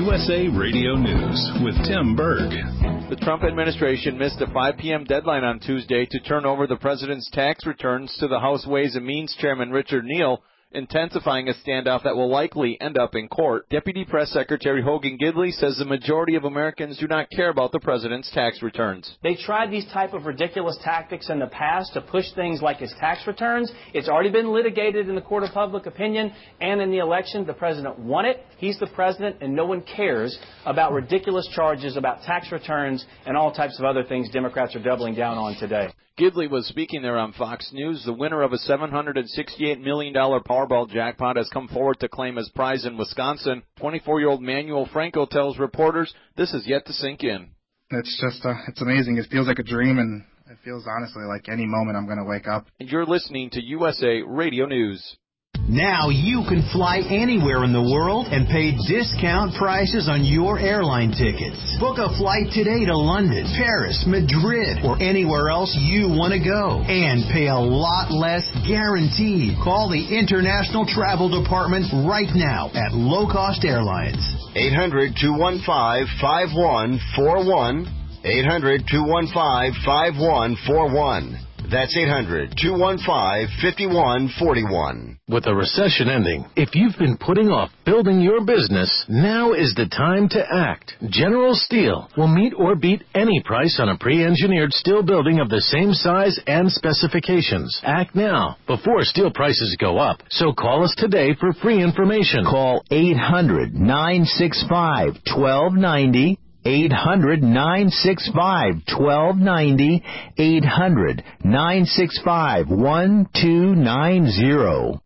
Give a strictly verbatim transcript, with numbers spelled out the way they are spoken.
U S A Radio News with Tim Berg. The Trump administration missed a five p.m. deadline on Tuesday to turn over the president's tax returns to the House Ways and Means Chairman Richard Neal, intensifying a standoff that will likely end up in court. Deputy Press Secretary Hogan Gidley says the majority of Americans do not care about the president's tax returns. They tried these type of ridiculous tactics in the past to push things like his tax returns. It's already been litigated in the court of public opinion and in the election. The president won it. He's the president, and no one cares about ridiculous charges about tax returns and all types of other things Democrats are doubling down on today. Gidley was speaking there on Fox News. The winner of a seven hundred sixty-eight million dollars Powerball jackpot has come forward to claim his prize in Wisconsin. twenty-four-year-old Manuel Franco tells reporters this is yet to sink in. It's just, uh, it's amazing. It feels like a dream, and it feels honestly like any moment I'm going to wake up. And you're listening to U S A Radio News. Now you can fly anywhere in the world and pay discount prices on your airline tickets. Book a flight today to London, Paris, Madrid, or anywhere else you want to go. And pay a lot less guaranteed. Call the International Travel Department right now at Low Cost Airlines. eight hundred, two one five, five one four one. eight hundred, two one five, five one four one. That's eight hundred, two one five, five one four one. With the recession ending, if you've been putting off building your business, now is the time to act. General Steel will meet or beat any price on a pre-engineered steel building of the same size and specifications. Act now, before steel prices go up. So call us today for free information. Call eight hundred, nine six five, one two nine zero. eight hundred, nine six five, one two nine zero. eight hundred, nine six five, one two nine zero.